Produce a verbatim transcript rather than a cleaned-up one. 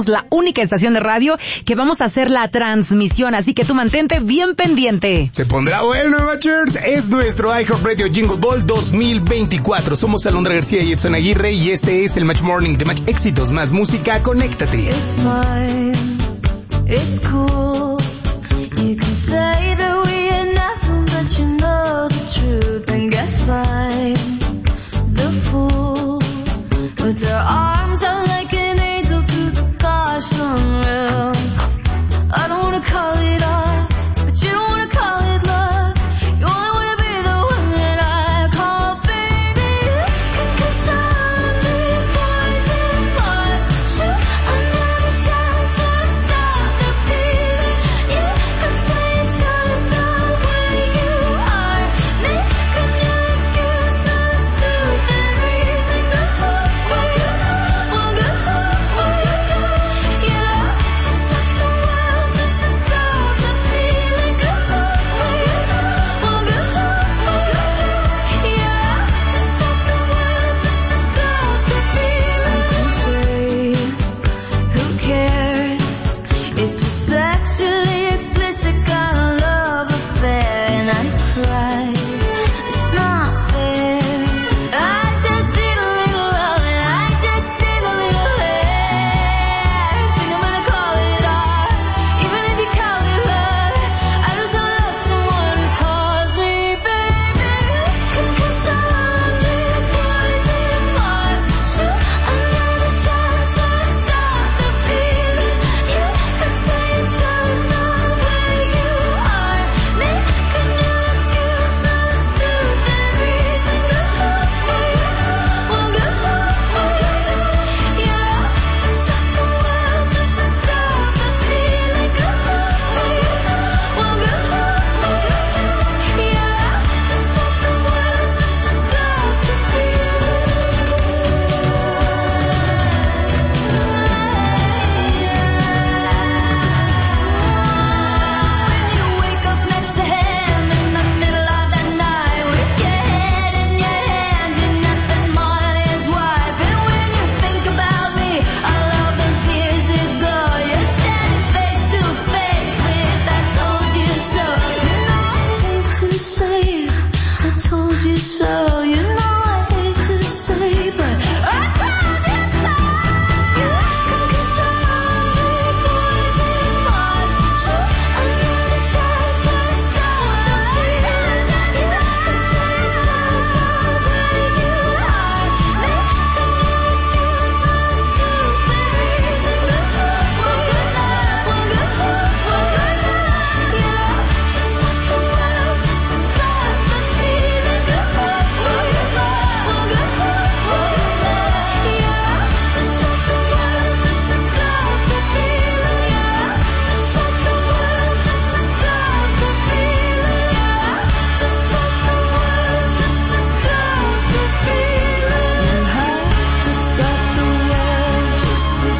la única estación de radio que vamos a hacer la transmisión, así que tú mantente bien pendiente. Se pondrá bueno, Machers. Es nuestro iHeartRadio Jingle Ball dos mil veinticuatro. Somos Alondra García y Edson Aguirre y este es el Match Morning de Match Éxitos más música. Conéctate. It's fine, it's cool.